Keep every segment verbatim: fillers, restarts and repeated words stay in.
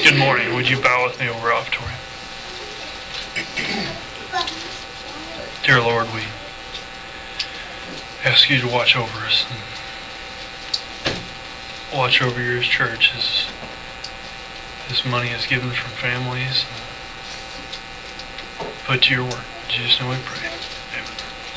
Good morning. Would you bow with me over offertory? Dear Lord, we ask you to watch over us and watch over your church as this money is given from families and put to your work. In Jesus' name we pray. Amen.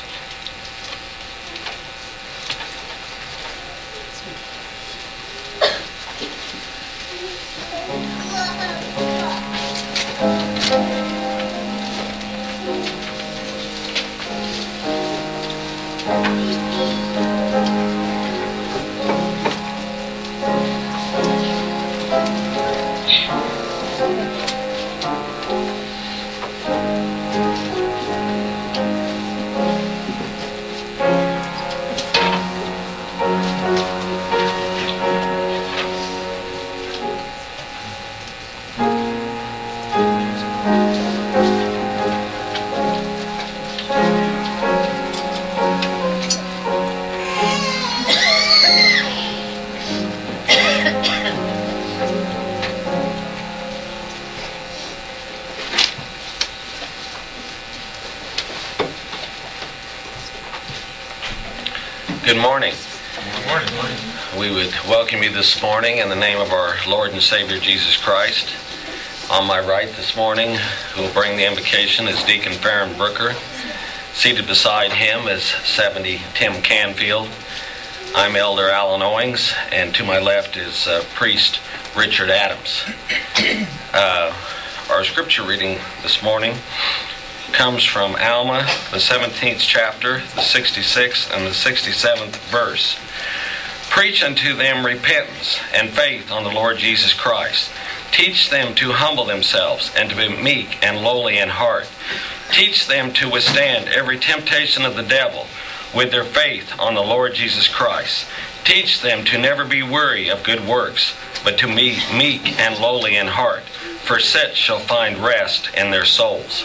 Good morning. Good morning. We would welcome you this morning in the name of our Lord and Savior Jesus Christ. On my right this morning, who will bring the invocation, is Deacon Farron Brooker. Seated beside him is seventy Tim Canfield. I'm Elder Alan Owings, and to my left is uh, Priest Richard Adams. Uh, our scripture reading this morning comes from Alma, the seventeenth chapter, the sixty-sixth and the sixty-seventh verse. Preach unto them repentance and faith on the Lord Jesus Christ. Teach them to humble themselves and to be meek and lowly in heart. Teach them to withstand every temptation of the devil with their faith on the Lord Jesus Christ. Teach them to never be weary of good works, but to be meek and lowly in heart, for such shall find rest in their souls.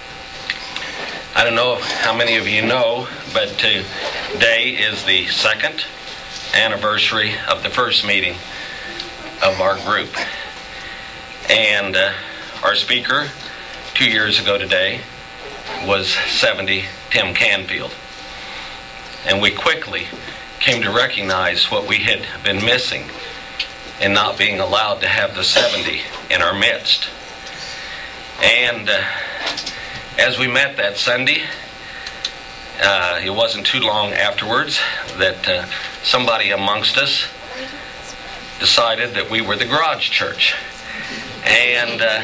I don't know how many of you know, but today is the second anniversary of the first meeting of our group. And uh, our speaker two years ago today was seventy Tim Canfield. And we quickly came to recognize what we had been missing in not being allowed to have the seventy in our midst. And uh, as we met that Sunday, uh, it wasn't too long afterwards that uh, somebody amongst us decided that we were the garage church. And uh,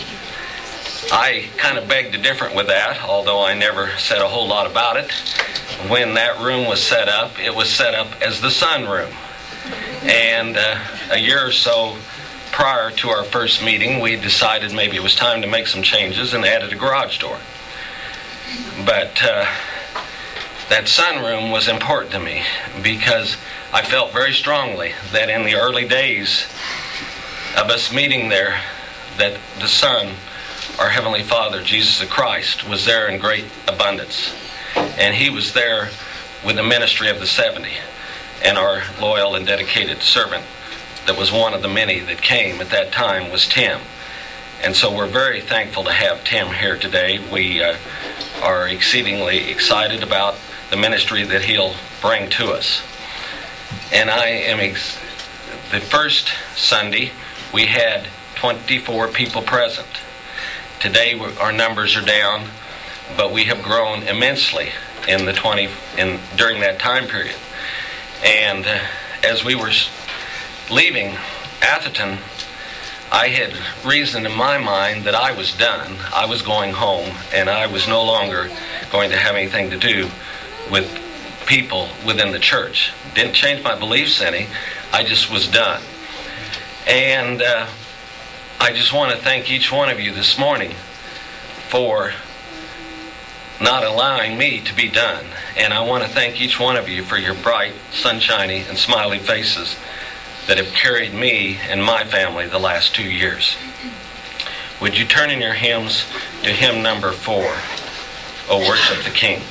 I kind of begged to differ with that, although I never said a whole lot about it. When that room was set up, it was set up as the sunroom. And uh, a year or so prior to our first meeting, we decided maybe it was time to make some changes and added a garage door. But uh, that sunroom was important to me because I felt very strongly that in the early days of us meeting there, that the Son, our Heavenly Father, Jesus the Christ, was there in great abundance. And He was there with the ministry of the seventy. And our loyal and dedicated servant that was one of the many that came at that time was Tim. And so we're very thankful to have Tim here today. We uh, are exceedingly excited about the ministry that he'll bring to us. And I am, ex- the first Sunday, we had twenty-four people present. Today our numbers are down, but we have grown immensely in the twenty in during that time period. And uh, as we were leaving Atherton, I had reasoned in my mind that I was done. I was going home, and I was no longer going to have anything to do with people within the church. Didn't change my beliefs any. I just was done. And uh, I just want to thank each one of you this morning for not allowing me to be done. And I want to thank each one of you for your bright, sunshiny, and smiley faces that have carried me and my family the last two years. Would you turn in your hymns to hymn number four, O Worship the King.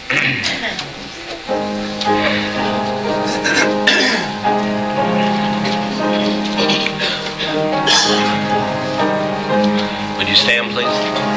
stand, please?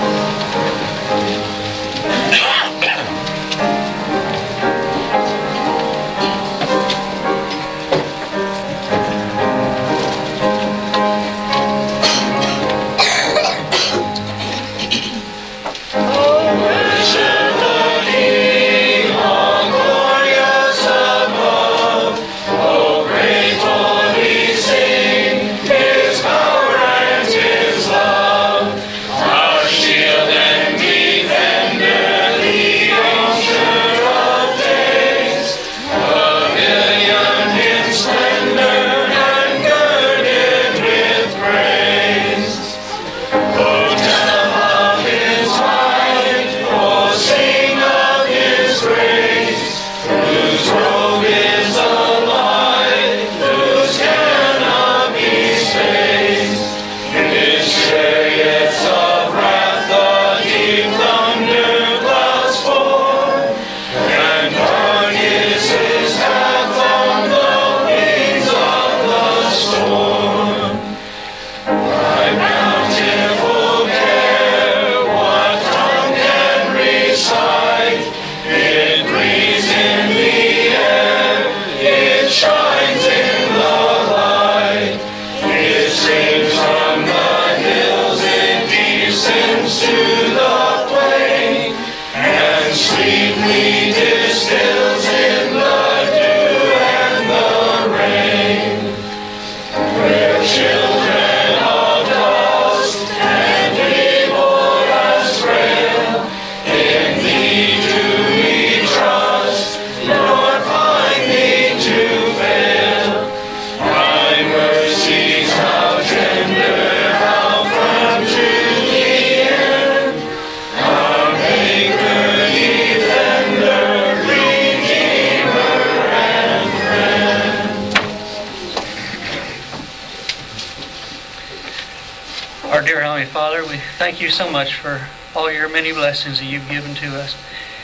Thank you so much for all your many blessings that you've given to us.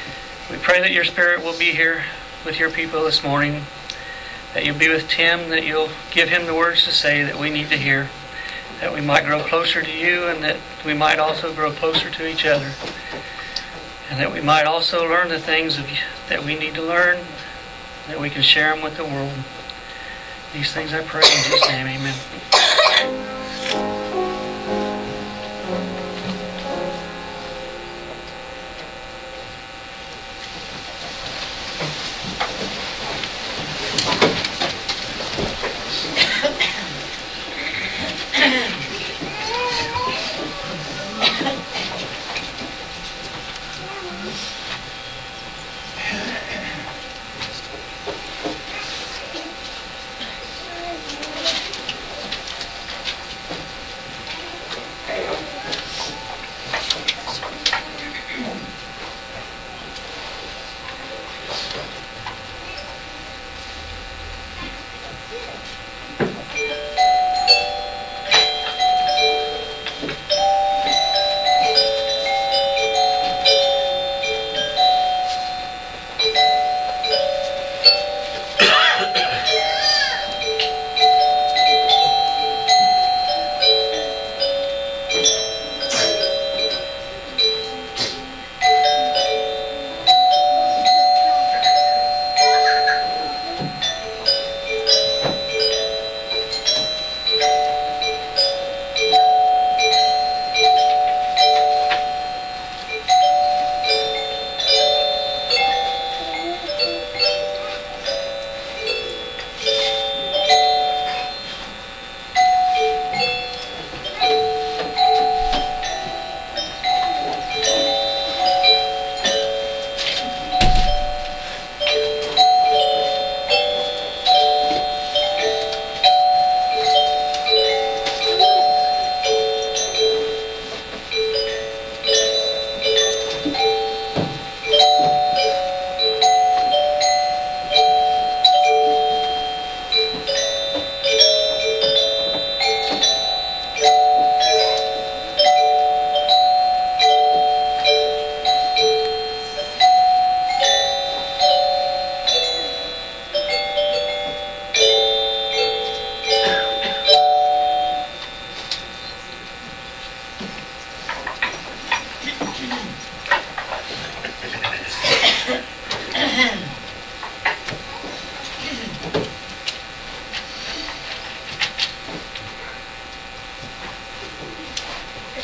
We pray that your Spirit will be here with your people this morning, that you'll be with Tim, that you'll give him the words to say that we need to hear, that we might grow closer to you, and that we might also grow closer to each other, and that we might also learn the things of, that we need to learn, that we can share them with the world. These things I pray in Jesus' name, amen.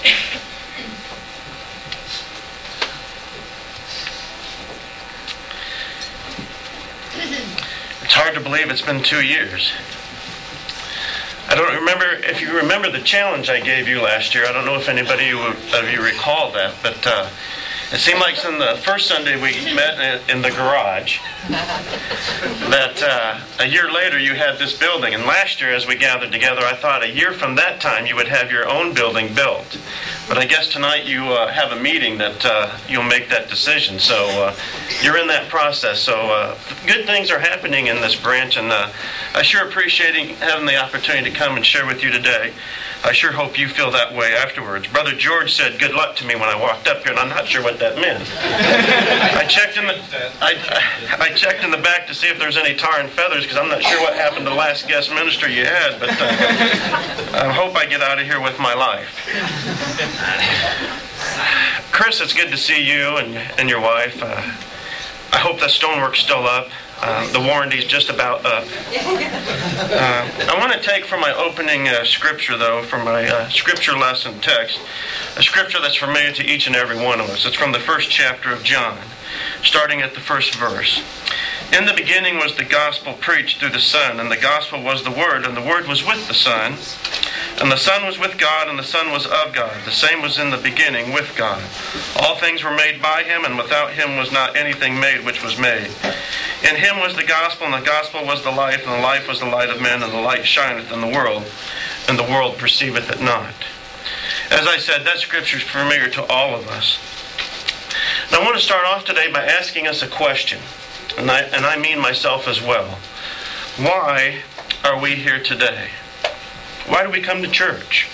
It's hard to believe it's been two years. I don't remember if you remember the challenge I gave you last year. I don't know if anybody of you recall that, but uh, it seemed like in the first Sunday we met in the garage that uh, a year later you had this building. And last year as we gathered together, I thought a year from that time you would have your own building built. But I guess tonight you uh, have a meeting that uh, you'll make that decision. So uh, you're in that process. So uh, good things are happening in this branch, and uh, I sure appreciate having the opportunity to come and share with you today. I sure hope you feel that way afterwards. Brother George said good luck to me when I walked up here, and I'm not sure what that meant. I checked in the I, I checked in the back to see if there's any tar and feathers, because I'm not sure what happened to the last guest minister you had, but uh, I hope I get out of here with my life. Chris, it's good to see you and, and your wife. Uh, I hope that stonework's still up. Uh, the warranty's just about up. Uh, I want to take from my opening uh, scripture, though, from my uh, scripture lesson text, a scripture that's familiar to each and every one of us. It's from the first chapter of John, starting at the first verse. In the beginning was the gospel preached through the Son, and the gospel was the Word, and the Word was with the Son. And the Son was with God, and the Son was of God. The same was in the beginning with God. All things were made by Him, and without Him was not anything made which was made. In Him was the gospel, and the gospel was the life, and the life was the light of men, and the light shineth in the world, and the world perceiveth it not. As I said, that scripture is familiar to all of us. And I want to start off today by asking us a question, and I, and I mean myself as well. Why are we here today? Why do we come to church?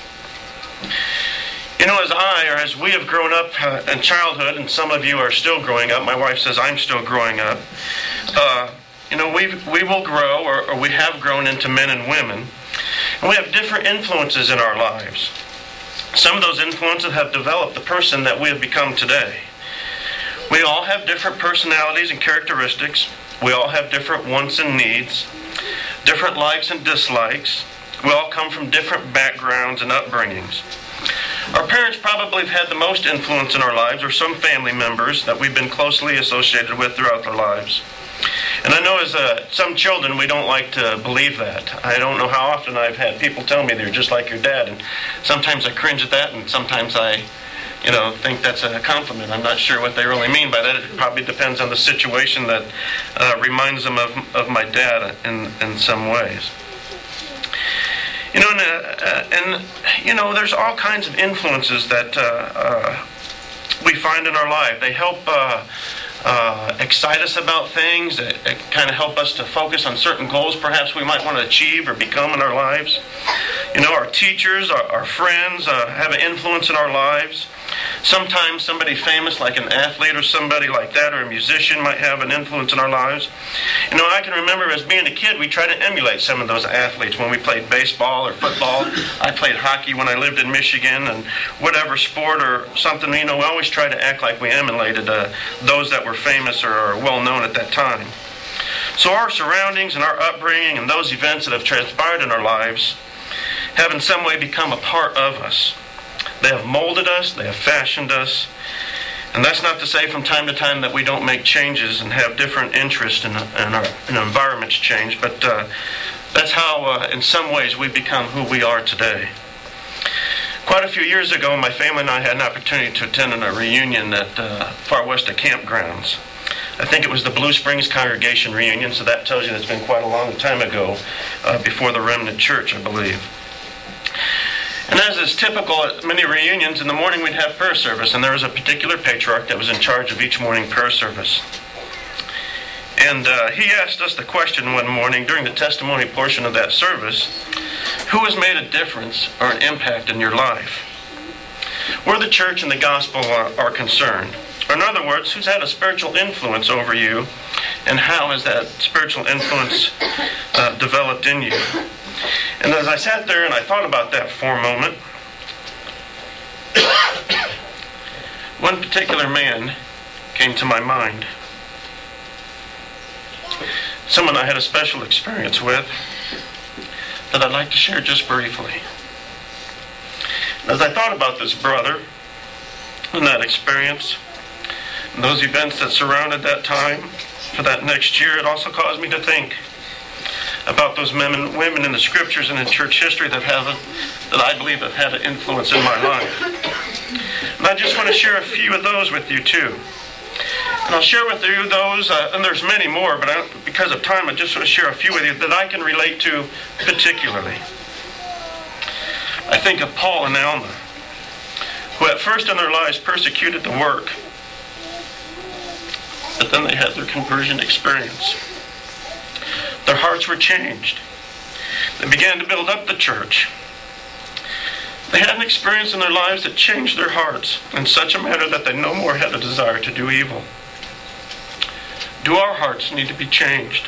You know, as I, or as we have grown up uh, in childhood, and some of you are still growing up, my wife says I'm still growing up, uh, you know, we we will grow, or, or we have grown into men and women, and we have different influences in our lives. Some of those influences have developed the person that we have become today. We all have different personalities and characteristics. We all have different wants and needs, different likes and dislikes. We all come from different backgrounds and upbringings. Our parents probably have had the most influence in our lives, or some family members that we've been closely associated with throughout their lives. And I know as uh, some children, we don't like to believe that. I don't know how often I've had people tell me they're just like your dad, and sometimes I cringe at that, and sometimes I, you know, think that's a compliment. I'm not sure what they really mean by that. It probably depends on the situation that uh, reminds them of, of my dad in, in some ways. You know, and, uh, and, you know, there's all kinds of influences that uh, uh, we find in our life. They help uh, uh, excite us about things. It, it kind of help us to focus on certain goals perhaps we might want to achieve or become in our lives. You know, our teachers, our, our friends uh, have an influence in our lives. Sometimes somebody famous like an athlete or somebody like that, or a musician, might have an influence in our lives. You know, I can remember as being a kid, we tried to emulate some of those athletes when we played baseball or football. I played hockey when I lived in Michigan, and whatever sport or something, you know, we always tried to act like we emulated uh, those that were famous or, or well known at that time. So our surroundings and our upbringing and those events that have transpired in our lives have in some way become a part of us. They have molded us, they have fashioned us, and that's not to say from time to time that we don't make changes and have different interests and in, our in environments change, but uh, that's how, uh, in some ways, we've become who we are today. Quite a few years ago, my family and I had an opportunity to attend a reunion at uh, Far Westa Campgrounds. I think it was the Blue Springs Congregation reunion, so that tells you that it's been quite a long time ago, uh, before the Remnant Church, I believe. And as is typical at many reunions, in the morning we'd have prayer service, and there was a particular patriarch that was in charge of each morning prayer service. And uh, he asked us the question one morning during the testimony portion of that service, who has made a difference or an impact in your life? Where the church and the gospel are, are concerned. Or in other words, who's had a spiritual influence over you, and how has that spiritual influence uh, developed in you? And as I sat there and I thought about that for a moment, one particular man came to my mind. Someone I had a special experience with that I'd like to share just briefly. As I thought about this brother and that experience, and those events that surrounded that time for that next year, it also caused me to think about those men and women in the scriptures and in church history that have a, that I believe have had an influence in my life. And I just want to share a few of those with you too. And I'll share with you those, uh, and there's many more, but I, because of time, I just want to share a few with you that I can relate to particularly. I think of Paul and Alma, who at first in their lives persecuted the work, but then they had their conversion experience. Their hearts were changed. They began to build up the church. They had an experience in their lives that changed their hearts in such a manner that they no more had a desire to do evil. Do our hearts need to be changed?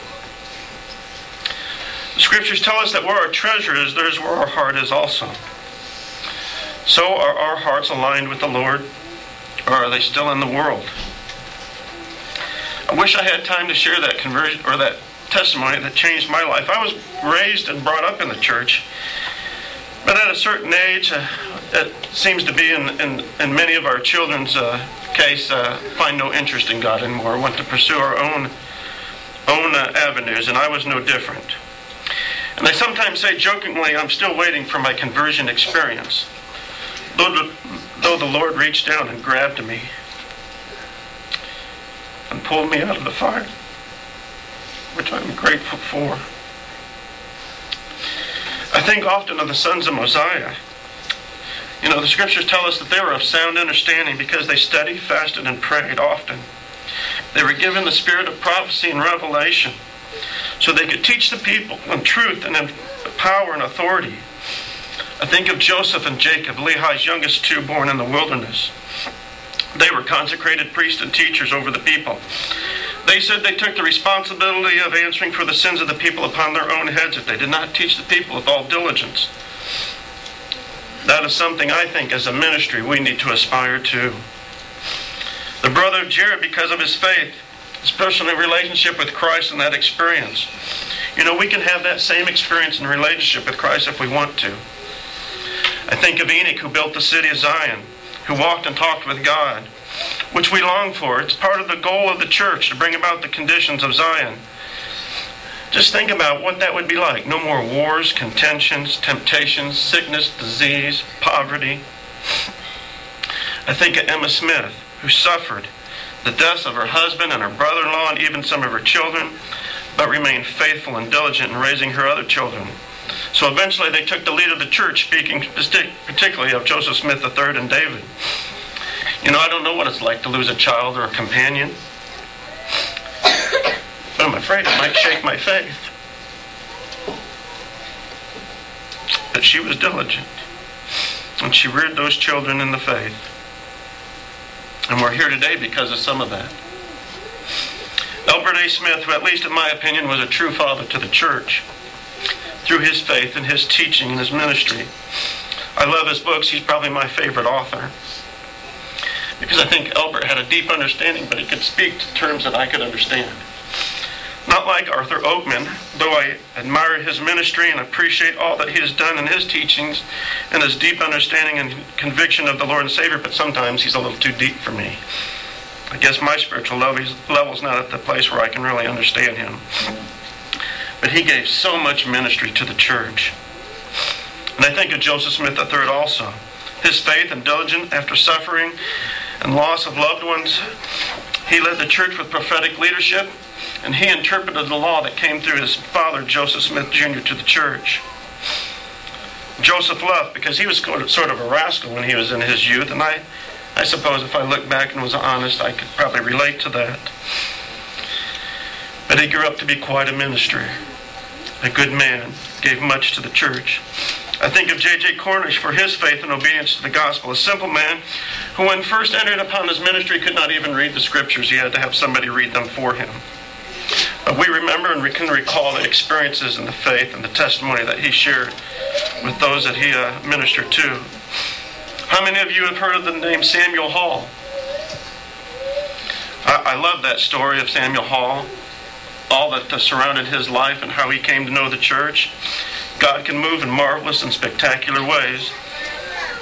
The scriptures tell us that where our treasure is, there's where our heart is also. So are our hearts aligned with the Lord, or are they still in the world? I wish I had time to share that conversion or that testimony that changed my life. I was raised and brought up in the church, but at a certain age, uh, it seems to be in, in, in many of our children's uh, case, uh, find no interest in God anymore, want to pursue our own own uh, avenues, and I was no different. And I sometimes say jokingly, I'm still waiting for my conversion experience, though the, though the Lord reached down and grabbed me and pulled me out of the fire, which I'm grateful for. I think often of the sons of Mosiah. You know, the scriptures tell us that they were of sound understanding because they studied, fasted, and prayed often. They were given the spirit of prophecy and revelation so they could teach the people in truth and in power and authority. I think of Joseph and Jacob, Lehi's youngest two, born in the wilderness. They were consecrated priests and teachers over the people. They said they took the responsibility of answering for the sins of the people upon their own heads if they did not teach the people with all diligence. That is something I think as a ministry we need to aspire to. The brother of Jared, because of his faith, his personal relationship with Christ and that experience. You know, we can have that same experience and relationship with Christ if we want to. I think of Enoch, who built the city of Zion, who walked and talked with God, which we long for. It's part of the goal of the church to bring about the conditions of Zion. Just think about what that would be like. No more wars, contentions, temptations, sickness, disease, poverty. I think of Emma Smith, who suffered the deaths of her husband and her brother-in-law and even some of her children, but remained faithful and diligent in raising her other children. So eventually they took the lead of the church, speaking particularly of Joseph Smith the third and David. You know, I don't know what it's like to lose a child or a companion, but I'm afraid it might shake my faith. But she was diligent, and she reared those children in the faith. And we're here today because of some of that. Albert A. Smith, who at least in my opinion was a true father to the church, through his faith and his teaching and his ministry. I love his books. He's probably my favorite author, because I think Albert had a deep understanding, but he could speak to terms that I could understand. Not like Arthur Oakman, though I admire his ministry and appreciate all that he has done in his teachings and his deep understanding and conviction of the Lord and Savior, but sometimes he's a little too deep for me. I guess my spiritual level is not at the place where I can really understand him. But he gave so much ministry to the church. And I think of Joseph Smith the third also. His faith and diligence after suffering and loss of loved ones, he led the church with prophetic leadership, and he interpreted the law that came through his father, Joseph Smith Junior, to the church. Joseph left because he was sort of a rascal when he was in his youth, and I, I suppose if I look back and was honest, I could probably relate to that. But he grew up to be quite a minister, a good man, gave much to the church. I think of J J Cornish for his faith and obedience to the gospel, a simple man who when first entered upon his ministry could not even read the scriptures. He had to have somebody read them for him. But we remember and we can recall the experiences and the faith and the testimony that he shared with those that he uh, ministered to. How many of you have heard of the name Samuel Hall? I, I love that story of Samuel Hall, all that uh, surrounded his life and how he came to know the church. God can move in marvelous and spectacular ways.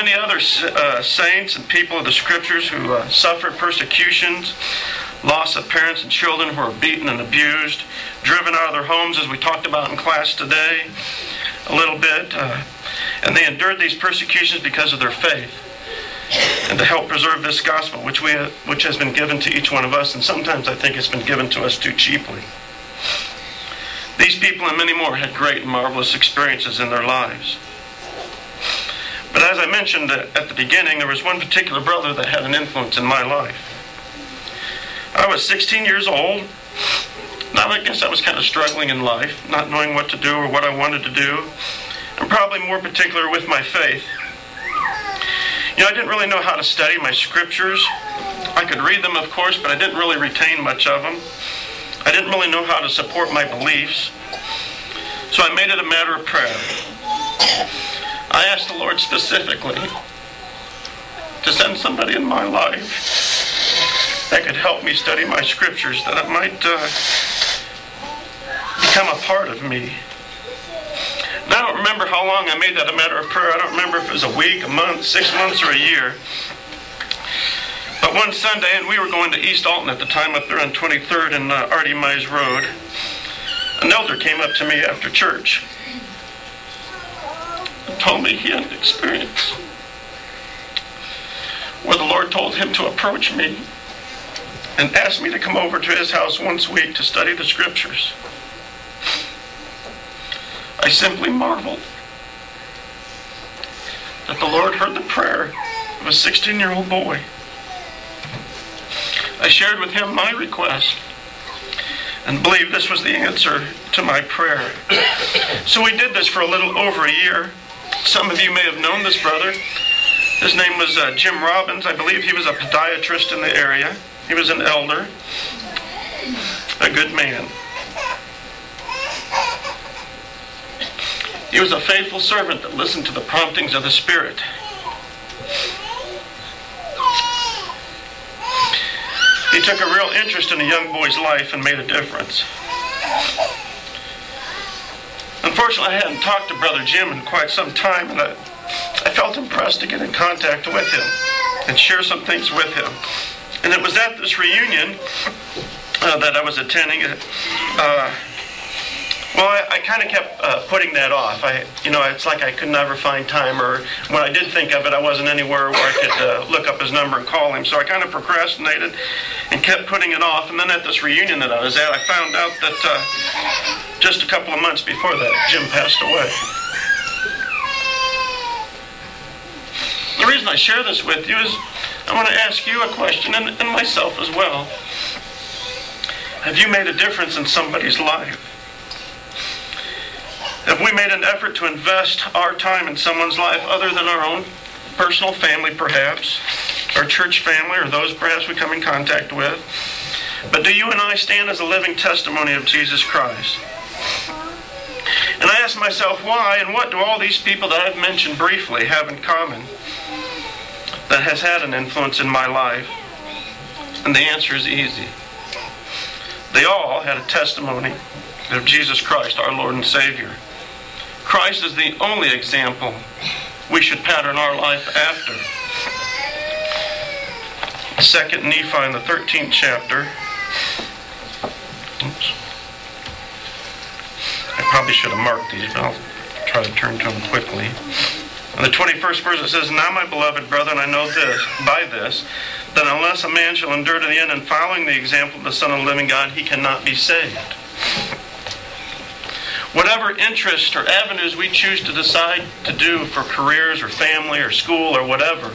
many other uh, saints and people of the Scriptures who uh, suffered persecutions, loss of parents and children who were beaten and abused, driven out of their homes, as we talked about in class today a little bit. Uh, and they endured these persecutions because of their faith and to help preserve this gospel, which we which has been given to each one of us. And sometimes I think it's been given to us too cheaply. These people and many more had great and marvelous experiences in their lives. But as I mentioned at the beginning, there was one particular brother that had an influence in my life. I was sixteen years old. Now I guess I was kind of struggling in life, not knowing what to do or what I wanted to do, and probably more particular with my faith. You know, I didn't really know how to study my scriptures. I could read them, of course, but I didn't really retain much of them. I didn't really know how to support my beliefs. So I made it a matter of prayer. I asked the Lord specifically to send somebody in my life that could help me study my scriptures, that it might uh, become a part of me. And I don't remember how long I made that a matter of prayer. I don't remember if it was a week, a month, six months, or a year. But one Sunday, and we were going to East Alton at the time, up there on twenty-third and uh, Artie Mize Road, an elder came up to me after church and told me he had an experience where the Lord told him to approach me and asked me to come over to his house once a week to study the scriptures. I simply marveled that the Lord heard the prayer of a sixteen-year-old boy. I shared with him my request and believed this was the answer to my prayer. So we did this for a little over a year. Some of you may have known this brother. His name was uh, Jim Robbins. I believe he was a podiatrist in the area. He was an elder, a good man. He was a faithful servant that listened to the promptings of the Spirit. He took a real interest in a young boy's life and made a difference. Unfortunately, I hadn't talked to Brother Jim in quite some time, and I, I felt impressed to get in contact with him and share some things with him. And it was at this reunion uh, that I was attending. Uh, well, I, I kind of kept uh, putting that off. I, you know, it's like I could never find time, or when I did think of it, I wasn't anywhere where I could uh, look up his number and call him. So I kind of procrastinated and kept putting it off. And then at this reunion that I was at, I found out that uh, just a couple of months before that, Jim passed away. The reason I share this with you is I want to ask you a question, and, and myself as well. Have you made a difference in somebody's life? Have we made an effort to invest our time in someone's life other than our own personal family, perhaps, our church family, or those perhaps we come in contact with? But do you and I stand as a living testimony of Jesus Christ? And I ask myself, why and what do all these people that I've mentioned briefly have in common that has had an influence in my life? And the answer is easy. They all had a testimony of Jesus Christ, our Lord and Savior. Christ is the only example we should pattern our life after. Second Nephi in the thirteenth chapter. Oops. I probably should have marked these, but I'll try to turn to them quickly. In the twenty-first verse it says, "Now my beloved brethren, I know this, by this, that unless a man shall endure to the end in following the example of the Son of the living God, he cannot be saved." Whatever interests or avenues we choose to decide to do for careers or family or school or whatever,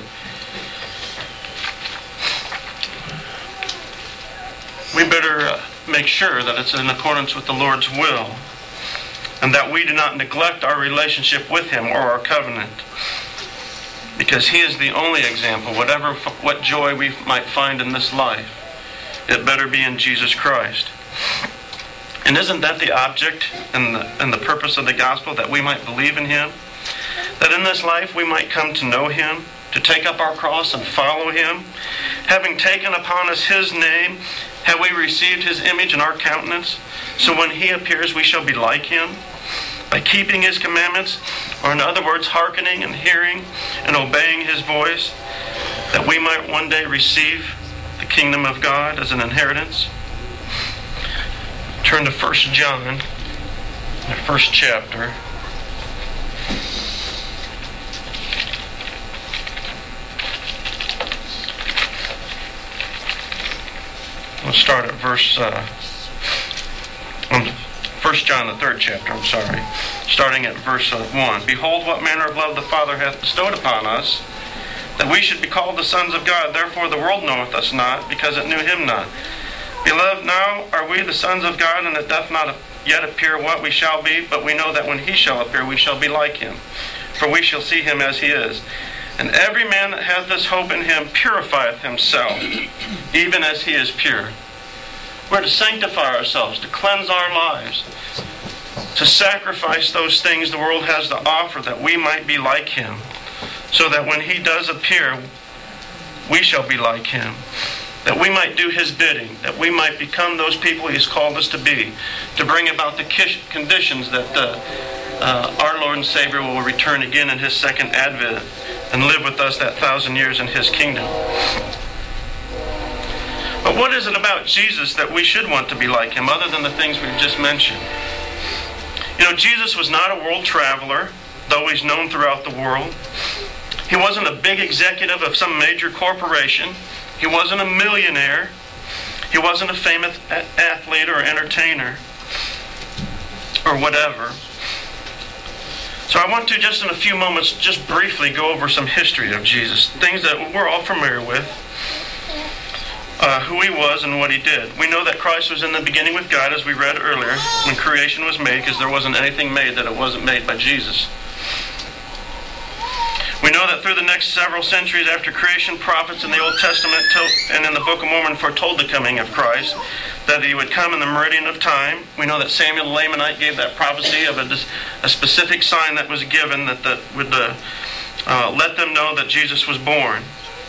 we better uh, make sure that it's in accordance with the Lord's will, and that we do not neglect our relationship with Him or our covenant, because He is the only example. Whatever, what joy we might find in this life, it better be in Jesus Christ. And isn't that the object and the, and the purpose of the gospel, that we might believe in Him? That in this life we might come to know Him, to take up our cross and follow Him. Having taken upon us His name, have we received His image in our countenance? So when He appears, we shall be like Him, by keeping His commandments, or in other words, hearkening and hearing and and obeying His voice, that we might one day receive the kingdom of God as an inheritance? Turn to First John, the first chapter. We'll start at verse, uh, First John, the third chapter, I'm sorry. Starting at verse one. Behold, what manner of love the Father hath bestowed upon us, that we should be called the sons of God. Therefore the world knoweth us not, because it knew Him not. Beloved, now are we the sons of God, and it doth not yet appear what we shall be, but we know that when He shall appear, we shall be like Him. For we shall see Him as He is. And every man that hath this hope in Him purifieth himself, even as he is pure. We're to sanctify ourselves, to cleanse our lives, to sacrifice those things the world has to offer, that we might be like Him, so that when He does appear, we shall be like Him, that we might do His bidding, that we might become those people He has called us to be, to bring about the conditions that the, uh, our Lord and Savior will return again in His second advent and live with us that thousand years in His kingdom. But what is it about Jesus that we should want to be like Him, other than the things we've just mentioned? You know, Jesus was not a world traveler, though He's known throughout the world. He wasn't a big executive of some major corporation. He wasn't a millionaire. He wasn't a famous athlete or entertainer or whatever. So I want to, just in a few moments, just briefly go over some history of Jesus, things that we're all familiar with, uh, who He was and what He did. We know that Christ was in the beginning with God, as we read earlier, when creation was made, because there wasn't anything made that it wasn't made by Jesus. We know that through the next several centuries after creation, prophets in the Old Testament and in the Book of Mormon foretold the coming of Christ, that He would come in the meridian of time. We know that Samuel the Lamanite gave that prophecy of a, a specific sign that was given that, that would uh, uh, let them know that Jesus was born.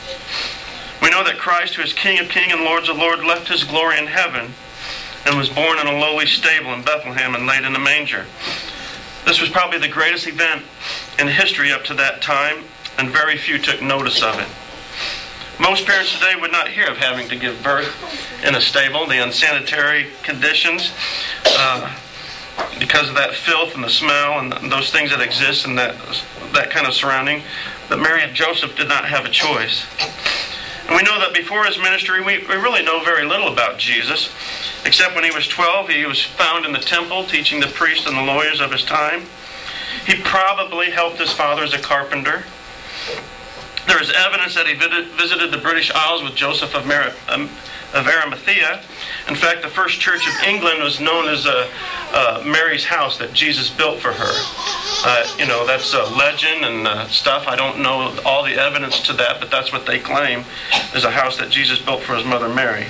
We know that Christ, who is King of Kings and Lord of Lords, left His glory in heaven and was born in a lowly stable in Bethlehem and laid in a manger. This was probably the greatest event in history up to that time, and very few took notice of it. Most parents today would not hear of having to give birth in a stable, the unsanitary conditions, uh, because of that filth and the smell and those things that exist in that, that kind of surrounding. But Mary and Joseph did not have a choice. And we know that before His ministry, we, we really know very little about Jesus, except when He was twelve, He was found in the temple teaching the priests and the lawyers of His time. He probably helped His father as a carpenter. There is evidence that He visited the British Isles with Joseph of, Mar- um, of Arimathea. In fact, the first church of England was known as uh, uh, Mary's house that Jesus built for her. Uh, you know, that's a legend and uh, stuff. I don't know all the evidence to that, but that's what they claim is a house that Jesus built for His mother Mary.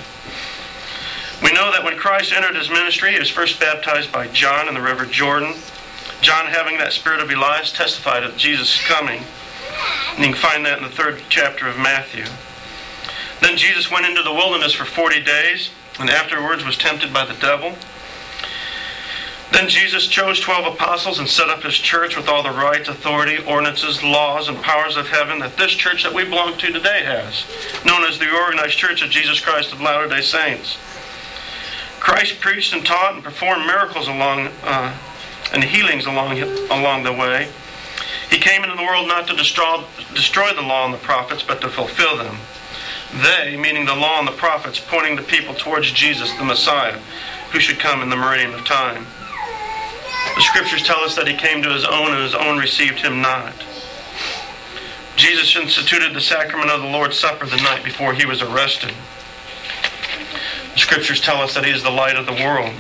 We know that when Christ entered His ministry, He was first baptized by John in the river Jordan. John, having that spirit of Elias, testified of Jesus' coming. And you can find that in the third chapter of Matthew. Then Jesus went into the wilderness for forty days, and afterwards was tempted by the devil. Then Jesus chose twelve apostles and set up His church with all the rights, authority, ordinances, laws, and powers of heaven that this church that we belong to today has, known as the Organized Church of Jesus Christ of Latter-day Saints. Christ preached and taught and performed miracles along uh, and healings along along the way. He came into the world not to destroy, destroy the law and the prophets, but to fulfill them. They, meaning the law and the prophets, pointing the people towards Jesus, the Messiah, who should come in the meridian of time. The Scriptures tell us that He came to His own, and His own received Him not. Jesus instituted the sacrament of the Lord's Supper the night before He was arrested. The Scriptures tell us that He is the light of the world.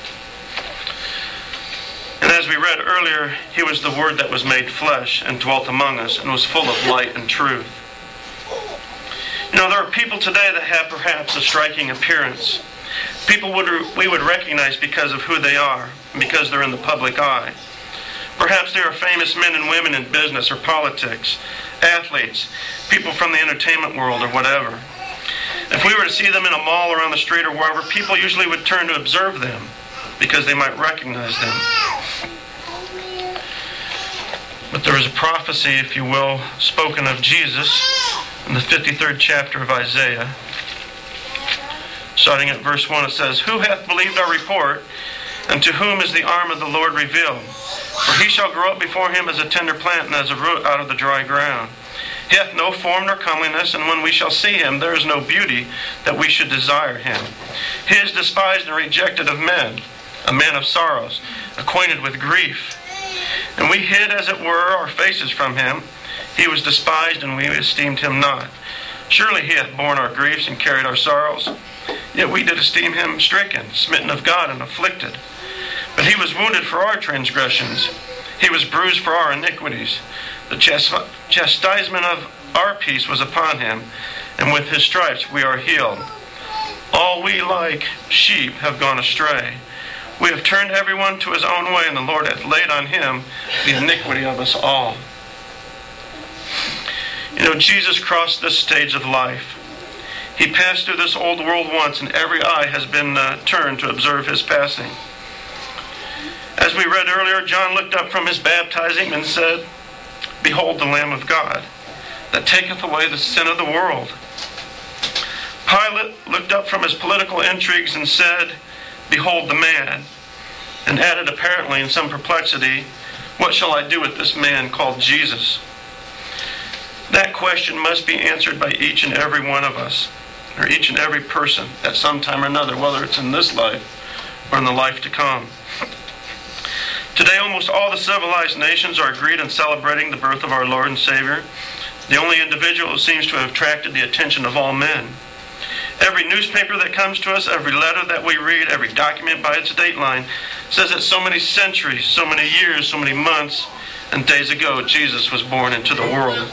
And as we read earlier, He was the Word that was made flesh and dwelt among us and was full of light and truth. You know, there are people today that have perhaps a striking appearance. People would, we would recognize because of who they are and because they're in the public eye. Perhaps they are famous men and women in business or politics, athletes, people from the entertainment world or whatever. If we were to see them in a mall or on the street or wherever, people usually would turn to observe them because they might recognize them. But there is a prophecy, if you will, spoken of Jesus in the fifty-third chapter of Isaiah. Starting at verse one, it says, "Who hath believed our report, and to whom is the arm of the Lord revealed? For he shall grow up before him as a tender plant and as a root out of the dry ground. He hath no form nor comeliness, and when we shall see him, there is no beauty that we should desire him. He is despised and rejected of men, a man of sorrows, acquainted with grief. And we hid, as it were, our faces from him. He was despised, and we esteemed him not. Surely he hath borne our griefs and carried our sorrows. Yet we did esteem him stricken, smitten of God, and afflicted. But he was wounded for our transgressions. He was bruised for our iniquities. The chastisement of our peace was upon him, and with his stripes we are healed. All we like sheep have gone astray. We have turned everyone to his own way, and the Lord hath laid on him the iniquity of us all." You know, Jesus crossed this stage of life. He passed through this old world once, and every eye has been uh, turned to observe his passing. As we read earlier, John looked up from his baptizing and said, "Behold the Lamb of God, that taketh away the sin of the world." Pilate looked up from his political intrigues and said, "Behold the man," and added, apparently in some perplexity, "What shall I do with this man called Jesus?" That question must be answered by each and every one of us, or each and every person at some time or another, whether it's in this life or in the life to come. Today, almost all the civilized nations are agreed in celebrating the birth of our Lord and Savior, the only individual who seems to have attracted the attention of all men. Every newspaper that comes to us, every letter that we read, every document by its date line says that so many centuries, so many years, so many months and days ago, Jesus was born into the world.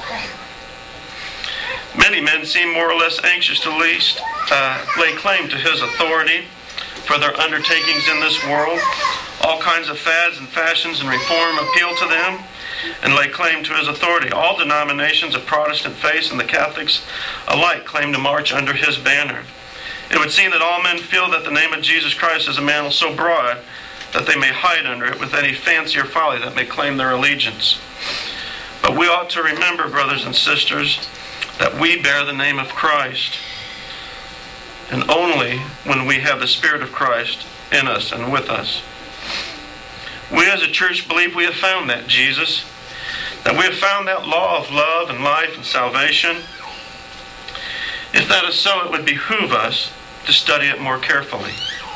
Many men seem more or less anxious to least uh, lay claim to his authority for their undertakings in this world. All kinds of fads and fashions and reform appeal to them and lay claim to his authority. All denominations of Protestant faith and the Catholics alike claim to march under his banner. It would seem that all men feel that the name of Jesus Christ is a mantle so broad that they may hide under it with any fancy or folly that may claim their allegiance. But we ought to remember, brothers and sisters, that we bear the name of Christ, and only when we have the Spirit of Christ in us and with us. We as a church believe we have found that Jesus, that we have found that law of love and life and salvation. If that is so, it would behoove us to study it more carefully.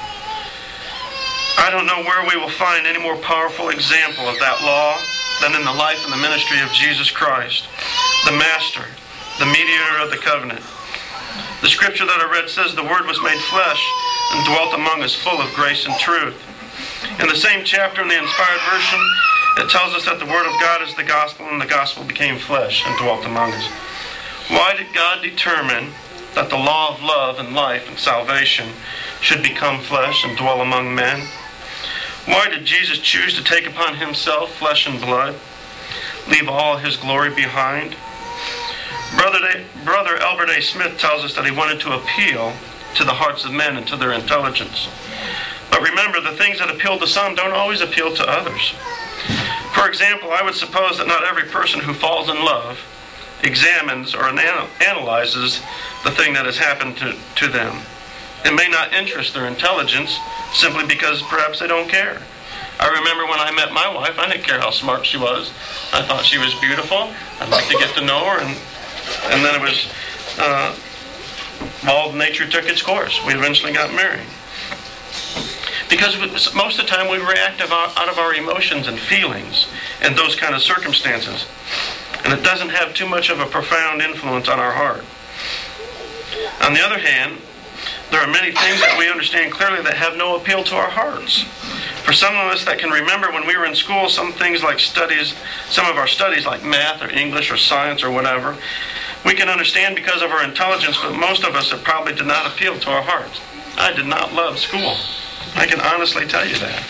I don't know where we will find any more powerful example of that law than in the life and the ministry of Jesus Christ, the Master, the mediator of the covenant. The scripture that I read says the Word was made flesh and dwelt among us, full of grace and truth. In the same chapter, in the inspired version, it tells us that the Word of God is the gospel, and the gospel became flesh and dwelt among us. Why did God determine that the law of love and life and salvation should become flesh and dwell among men? Why did Jesus choose to take upon himself flesh and blood, leave all his glory behind? Brother, De, Brother Albert A. Smith tells us that he wanted to appeal to the hearts of men and to their intelligence. But remember, the things that appeal to some don't always appeal to others. For example, I would suppose that not every person who falls in love examines or anal- analyzes the thing that has happened to, to them. It may not interest their intelligence simply because perhaps they don't care. I remember when I met my wife, I didn't care how smart she was. I thought she was beautiful. I'd like to get to know her, and and then it was, uh, well, nature took its course. We eventually got married. Because most of the time we react out of our emotions and feelings in those kind of circumstances. And it doesn't have too much of a profound influence on our heart. On the other hand, there are many things that we understand clearly that have no appeal to our hearts. For some of us that can remember when we were in school, some things like studies, some of our studies like math or English or science or whatever, we can understand because of our intelligence, but most of us, it probably did not appeal to our hearts. I did not love school. I can honestly tell you that.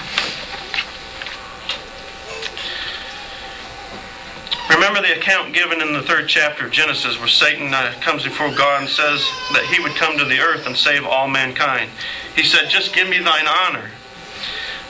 Remember the account given in the third chapter of Genesis where Satan uh, comes before God and says that he would come to the earth and save all mankind. He said, "Just give me thine honor."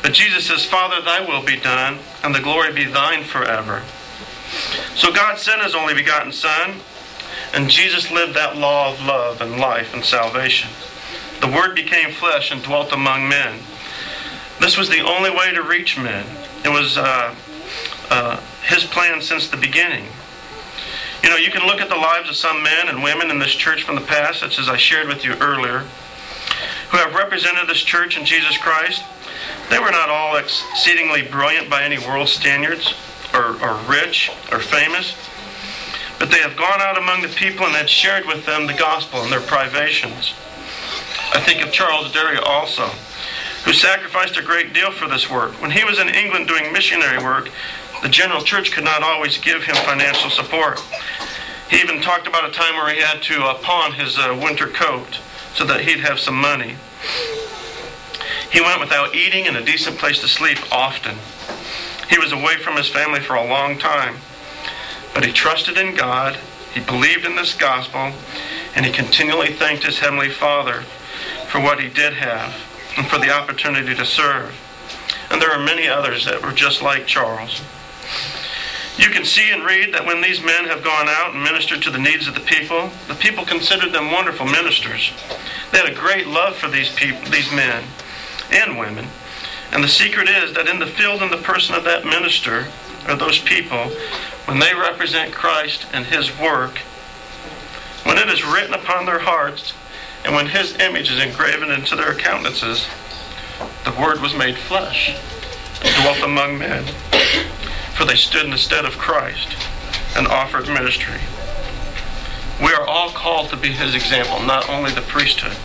But Jesus says, Father, thy will be done, and the glory be thine forever. So God sent his only begotten Son, and Jesus lived that law of love and life and salvation. The Word became flesh and dwelt among men. This was the only way to reach men. It was uh, uh, his plan since the beginning. You know, you can look at the lives of some men and women in this church from the past, such as I shared with you earlier, who have represented this church and Jesus Christ. They were not all exceedingly brilliant by any world standards, or, or rich, or famous, but they have gone out among the people and had shared with them the gospel in their privations. I think of Charles Derry also, who sacrificed a great deal for this work. When he was in England doing missionary work, the general church could not always give him financial support. He even talked about a time where he had to uh, pawn his uh, winter coat so that he'd have some money. He went without eating and a decent place to sleep often. He was away from his family for a long time. But he trusted in God, he believed in this gospel, and he continually thanked his Heavenly Father for what he did have and for the opportunity to serve. And there are many others that were just like Charles. You can see and read that when these men have gone out and ministered to the needs of the people, the people considered them wonderful ministers. They had a great love for these people, these men and women. And the secret is that in the field and the person of that minister, or those people, when they represent Christ and his work, when it is written upon their hearts, and when his image is engraven into their countenances, the Word was made flesh and dwelt among men. For they stood in the stead of Christ and offered ministry. We are all called to be his example, not only the priesthood.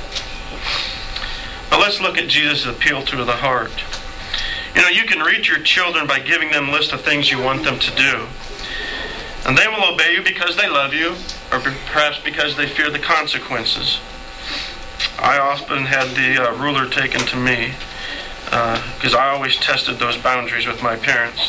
But let's look at Jesus' appeal to the heart. You know, you can reach your children by giving them a list of things you want them to do. And they will obey you because they love you, or perhaps because they fear the consequences. I often had the uh, ruler taken to me because uh, I always tested those boundaries with my parents.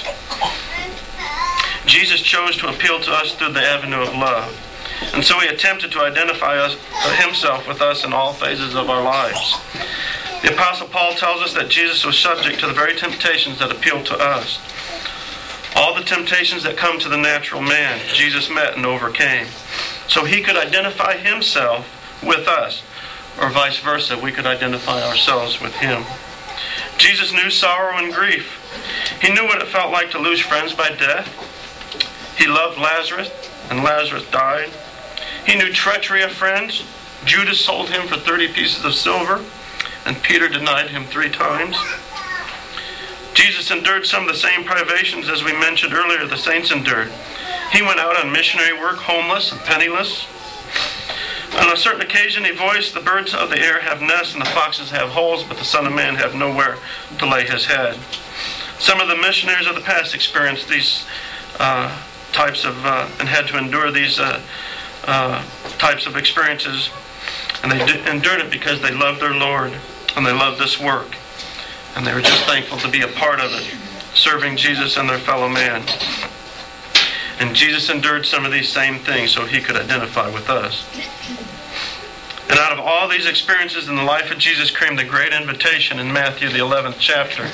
Jesus chose to appeal to us through the avenue of love. And so he attempted to identify us, uh, himself with us in all phases of our lives. The Apostle Paul tells us that Jesus was subject to the very temptations that appeal to us. All the temptations that come to the natural man, Jesus met and overcame. So he could identify himself with us, or vice versa, we could identify ourselves with him. Jesus knew sorrow and grief. He knew what it felt like to lose friends by death. He loved Lazarus, and Lazarus died. He knew treachery of friends. Judas sold him for thirty pieces of silver, and Peter denied him three times. Jesus endured some of the same privations as we mentioned earlier the saints endured. He went out on missionary work homeless and penniless. On a certain occasion he voiced, "The birds of the air have nests and the foxes have holes, but the Son of Man have nowhere to lay his head." Some of the missionaries of the past experienced these uh, types of, uh, and had to endure these uh, uh, types of experiences. And they d- endured it because they loved their Lord and they loved this work. And they were just thankful to be a part of it, serving Jesus and their fellow man. And Jesus endured some of these same things so he could identify with us. And out of all these experiences in the life of Jesus came the great invitation in Matthew, the eleventh chapter.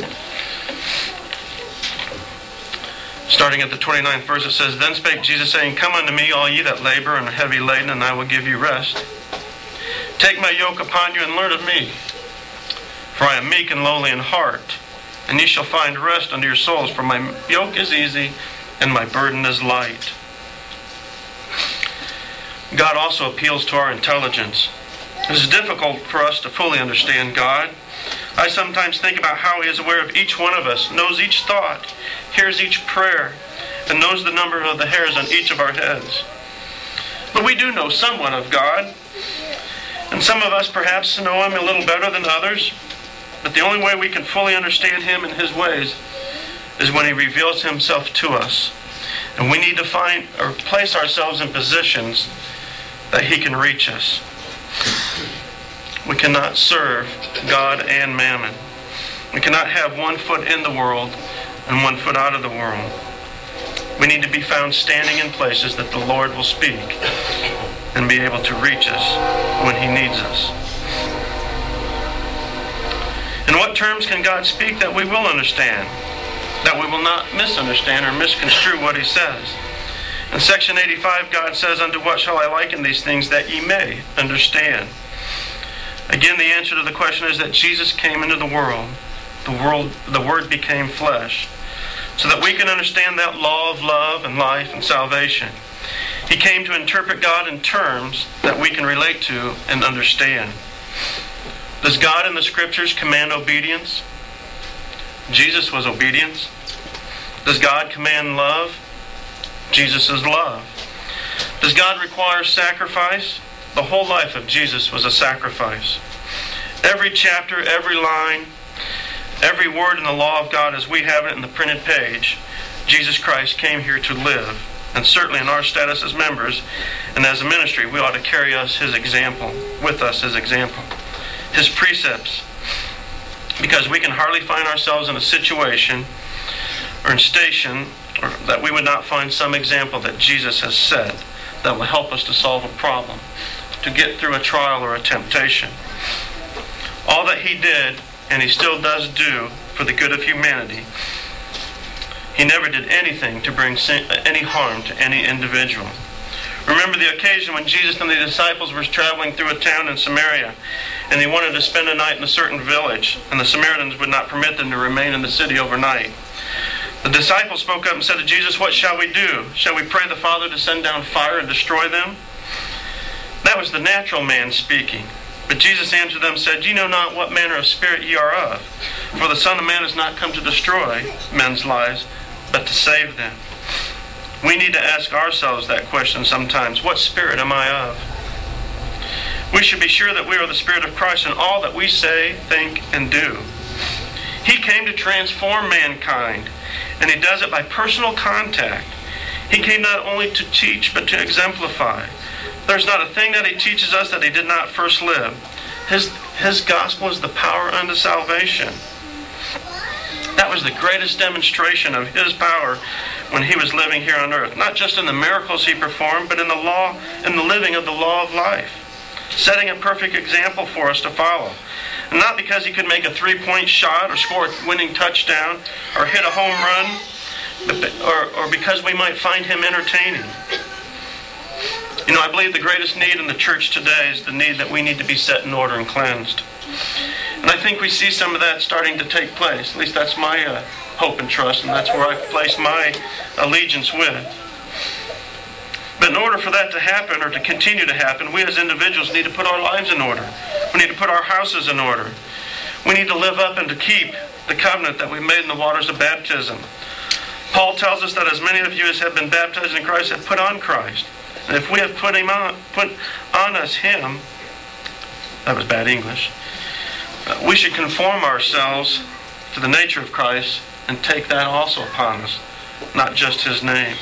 Starting at the twenty-ninth verse, it says, "Then spake Jesus, saying, Come unto me, all ye that labor and are heavy laden, and I will give you rest. Take my yoke upon you and learn of me. For I am meek and lowly in heart, and ye shall find rest unto your souls. For my yoke is easy, and my burden is light." God also appeals to our intelligence. It is difficult for us to fully understand God. I sometimes think about how he is aware of each one of us, knows each thought, hears each prayer, and knows the number of the hairs on each of our heads. But we do know somewhat of God, and some of us perhaps know him a little better than others. But the only way we can fully understand him and his ways is when he reveals himself to us. And we need to find or place ourselves in positions that he can reach us. We cannot serve God and mammon. We cannot have one foot in the world and one foot out of the world. We need to be found standing in places that the Lord will speak and be able to reach us when he needs us. In what terms can God speak that we will understand, that we will not misunderstand or misconstrue what He says? In section eighty-five, God says, "Unto what shall I liken these things, that ye may understand?" Again, the answer to the question is that Jesus came into the world. The world, the Word became flesh, so that we can understand that law of love and life and salvation. He came to interpret God in terms that we can relate to and understand. Does God in the Scriptures command obedience? Jesus was obedience. Does God command love? Jesus is love. Does God require sacrifice? The whole life of Jesus was a sacrifice. Every chapter, every line, every word in the law of God as we have it in the printed page, Jesus Christ came here to live. And certainly in our status as members and as a ministry, we ought to carry us His example, with us His example, His precepts. Because we can hardly find ourselves in a situation or in station or that we would not find some example that Jesus has set that will help us to solve a problem, to get through a trial or a temptation. All that He did, and He still does do, for the good of humanity, He never did anything to bring any harm to any individual. Remember the occasion when Jesus and the disciples were traveling through a town in Samaria, and they wanted to spend a night in a certain village, and the Samaritans would not permit them to remain in the city overnight. The disciples spoke up and said to Jesus, "What shall we do? Shall we pray the Father to send down fire and destroy them?" That was the natural man speaking. But Jesus answered them and said, "Ye know not what manner of spirit ye are of. For the Son of Man is not come to destroy men's lives, but to save them." We need to ask ourselves that question sometimes. What spirit am I of? We should be sure that we are the Spirit of Christ in all that we say, think, and do. He came to transform mankind, and He does it by personal contact. He came not only to teach, but to exemplify. There's not a thing that He teaches us that He did not first live. His, his gospel is the power unto salvation. That was the greatest demonstration of His power when He was living here on earth. Not just in the miracles He performed, but in the law, in the living of the law of life. Setting a perfect example for us to follow. And not because He could make a three-point shot or score a winning touchdown or hit a home run, but, or, or because we might find Him entertaining. You know, I believe the greatest need in the church today is the need that we need to be set in order and cleansed. And I think we see some of that starting to take place. At least that's my uh, hope and trust, and that's where I place my allegiance with. But in order for that to happen, or to continue to happen, we as individuals need to put our lives in order. We need to put our houses in order. We need to live up and to keep the covenant that we made in the waters of baptism. Paul tells us that as many of you as have been baptized in Christ have put on Christ. And if we have put him on, put on us Him, that was bad English, uh, we should conform ourselves to the nature of Christ and take that also upon us, not just His name.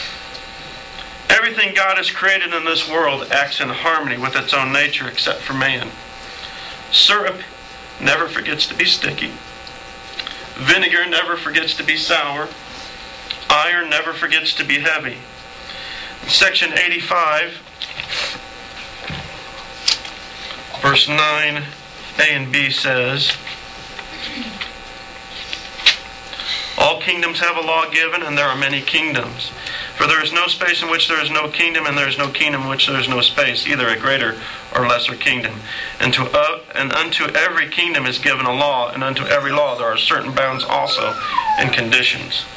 Everything God has created in this world acts in harmony with its own nature except for man. Syrup never forgets to be sticky. Vinegar never forgets to be sour. Iron never forgets to be heavy. Section eighty-five, verse nine, A and B says, "All kingdoms have a law given, and there are many kingdoms. For there is no space in which there is no kingdom, and there is no kingdom in which there is no space, either a greater or lesser kingdom. And to uh, and unto every kingdom is given a law, and unto every law there are certain bounds also and conditions."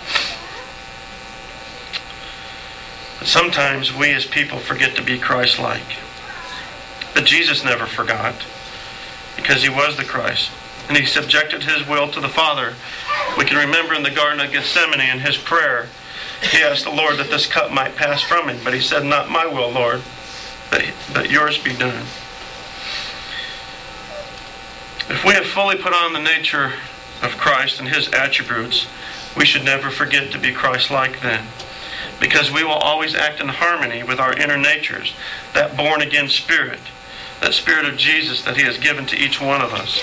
But sometimes we as people forget to be Christ-like. But Jesus never forgot, because He was the Christ, and He subjected His will to the Father. We can remember in the Garden of Gethsemane in His prayer, He asked the Lord that this cup might pass from Him, but He said, "Not my will, Lord, but, but yours be done." If we have fully put on the nature of Christ and His attributes, we should never forget to be Christ-like then, because we will always act in harmony with our inner natures, that born-again spirit, that spirit of Jesus that He has given to each one of us.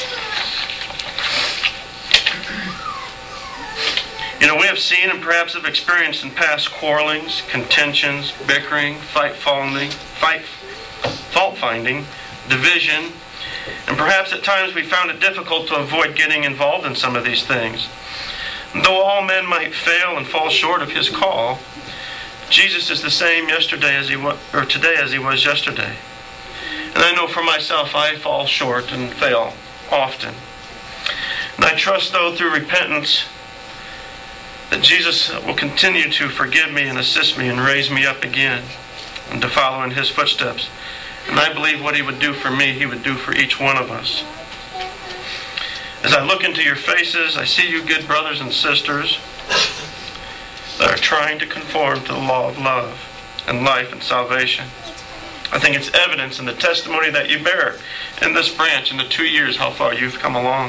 You know, we have seen and perhaps have experienced in past quarrelings, contentions, bickering, fight finding, fight, fault finding, division, And perhaps at times we found it difficult to avoid getting involved in some of these things. Though all men might fail and fall short of his call, Jesus is the same yesterday as he was, or today as he was yesterday. And I know for myself I fall short and fail often. And I trust, though, through repentance, that Jesus will continue to forgive me and assist me and raise me up again and to follow in his footsteps. And I believe what he would do for me, he would do for each one of us. As I look into your faces, I see you good brothers and sisters that are trying to conform to the law of love and life and salvation. I think it's evidence in the testimony that you bear in this branch in the two years how far you've come along.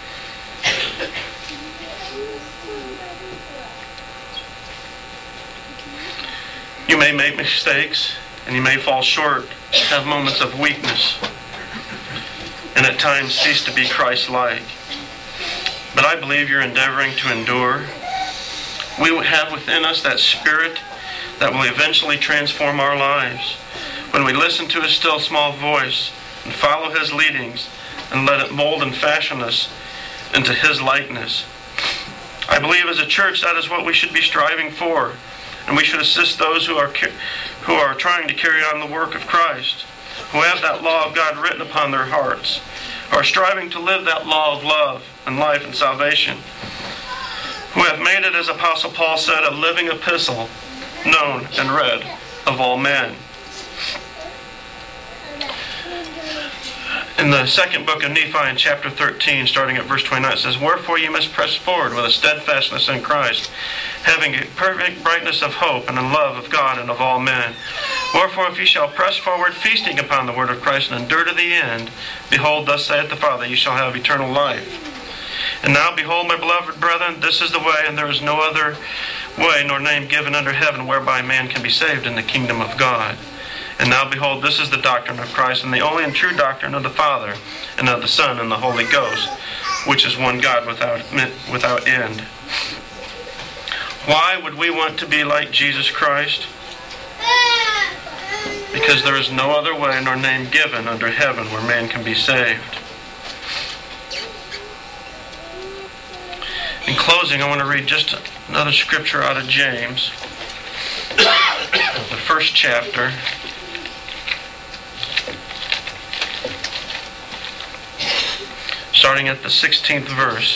You may make mistakes and you may fall short, have moments of weakness, and at times cease to be Christ-like. But I believe you're endeavoring to endure. We have within us that spirit that will eventually transform our lives when we listen to his still small voice and follow his leadings and let it mold and fashion us into his likeness. I believe as a church that is what we should be striving for, and we should assist those who are who are trying to carry on the work of Christ, who have that law of God written upon their hearts, who are striving to live that law of love and life and salvation, who have made it, as Apostle Paul said, a living epistle, known and read of all men. In the second book of Nephi, in chapter thirteen, starting at verse twenty-nine, it says, "Wherefore you must press forward with a steadfastness in Christ, having a perfect brightness of hope and in love of God and of all men. Wherefore if ye shall press forward, feasting upon the word of Christ, and endure to the end, behold, thus saith the Father, ye shall have eternal life. And now, behold, my beloved brethren, this is the way, and there is no other way nor name given under heaven whereby man can be saved in the kingdom of God. And now, behold, this is the doctrine of Christ, and the only and true doctrine of the Father, and of the Son, and the Holy Ghost, which is one God without without end." Why would we want to be like Jesus Christ? Because there is no other way nor name given under heaven where man can be saved. In closing, I want to read just another scripture out of James, the first chapter. Starting at the sixteenth verse.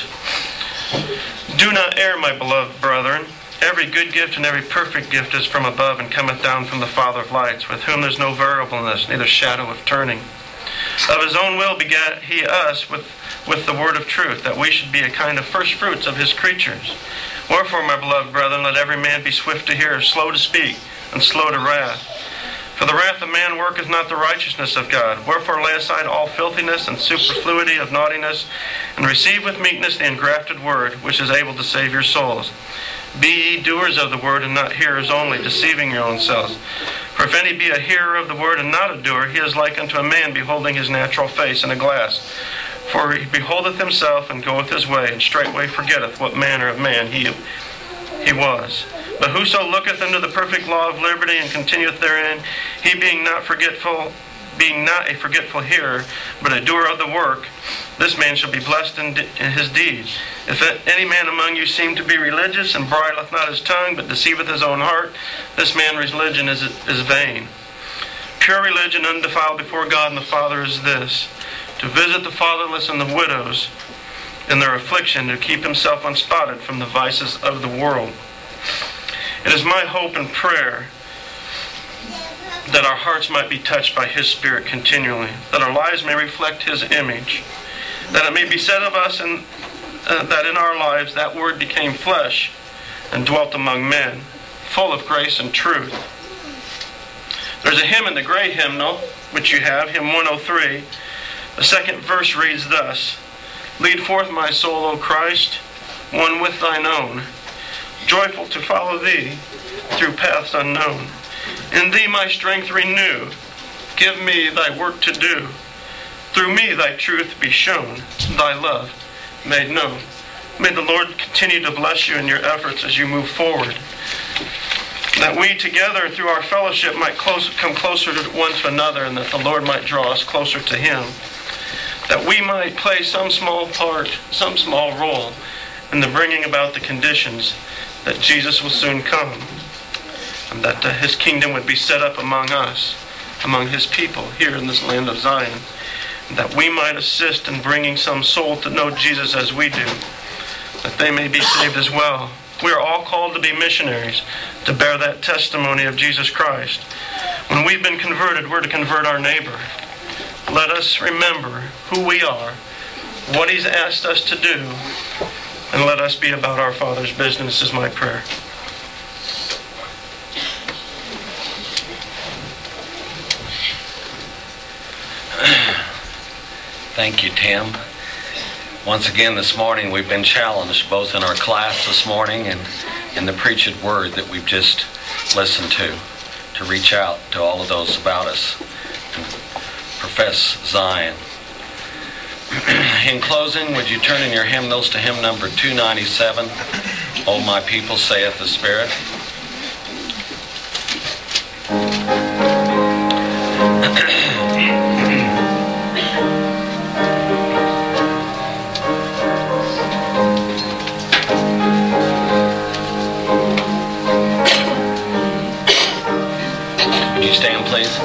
"Do not err, my beloved brethren. Every good gift and every perfect gift is from above, and cometh down from the Father of lights, with whom there is no variableness, neither shadow of turning. Of his own will begat he us with, with the word of truth, that we should be a kind of first fruits of his creatures. Wherefore, my beloved brethren, let every man be swift to hear, slow to speak, and slow to wrath. For the wrath of man worketh not the righteousness of God. Wherefore lay aside all filthiness and superfluity of naughtiness, and receive with meekness the engrafted word, which is able to save your souls. Be ye doers of the word, and not hearers only, deceiving your own selves. For if any be a hearer of the word, and not a doer, he is like unto a man beholding his natural face in a glass. For he beholdeth himself, and goeth his way, and straightway forgetteth what manner of man he, he was. But whoso looketh into the perfect law of liberty, and continueth therein, he being not forgetful, being not a forgetful hearer, but a doer of the work, this man shall be blessed in, in his deeds. If any man among you seem to be religious, and bridleth not his tongue, but deceiveth his own heart, this man's religion is, is vain. Pure religion undefiled before God and the Father is this, to visit the fatherless and the widows in their affliction, to keep himself unspotted from the vices of the world. It is my hope and prayer that our hearts might be touched by his Spirit continually, that our lives may reflect his image, that it may be said of us in, uh, that in our lives that word became flesh and dwelt among men, full of grace and truth. There's a hymn in the gray hymnal, which you have, hymn one oh three. The second verse reads thus, "Lead forth my soul, O Christ, one with thine own, joyful to follow thee through paths unknown. In thee my strength renew, give me thy work to do. Through me thy truth be shown, thy love made known." May the Lord continue to bless you in your efforts as you move forward, that we together through our fellowship might close, come closer to one to another, and that the Lord might draw us closer to him. that we might play some small part, some small role in the bringing about the conditions that Jesus will soon come, and that uh, his kingdom would be set up among us, among his people here in this land of Zion, and that we might assist in bringing some soul to know Jesus as we do, that they may be saved as well. We are all called to be missionaries, to bear that testimony of Jesus Christ. When we've been converted, we're to convert our neighbor. Let us remember who we are, what he's asked us to do, and let us be about our Father's business, is my prayer. Thank you, Tim. Once again this morning we've been challenged both in our class this morning and in the preached word that we've just listened to, to reach out to all of those about us and profess Zion. In closing, would you turn in your hymnals to hymn number two ninety-seven, O My People, Saith the Spirit. Would you stand, please?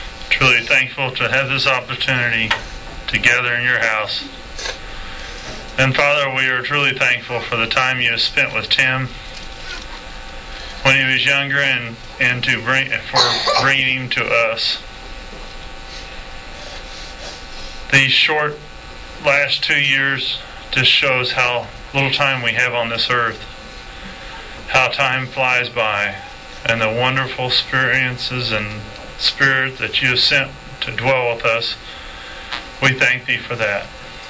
To have this opportunity to gather in your house And Father, we are truly thankful for the time you have spent with Tim when he was younger, and, and to bring for bringing him to us. These short last two years just shows how little time we have on this earth, how time flies by, and the wonderful experiences and spirit that you have sent to dwell with us. We thank thee for that.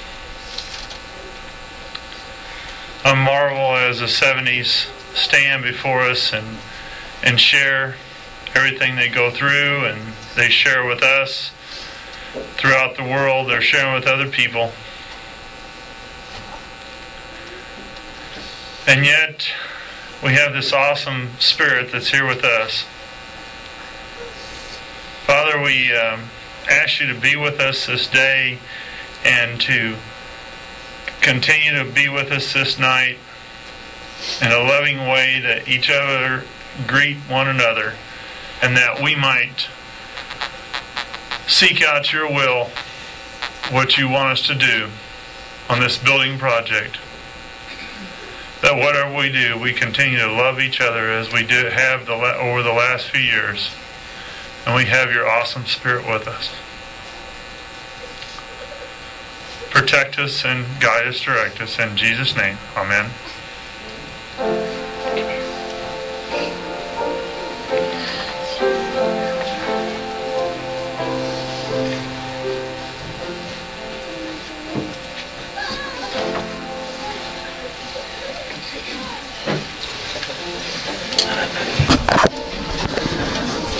I marvel as the seventies stand before us and and share everything they go through, and they share with us throughout the world. They're sharing with other people. And yet, we have this awesome spirit that's here with us. Father, we um, ask you to be with us this day and to continue to be with us this night in a loving way, that each other greet one another, and that we might seek out your will, what you want us to do on this building project. That whatever we do, we continue to love each other as we did have the over the last few years, and we have your awesome spirit with us. Protect us and guide us, direct us. In Jesus' name, amen.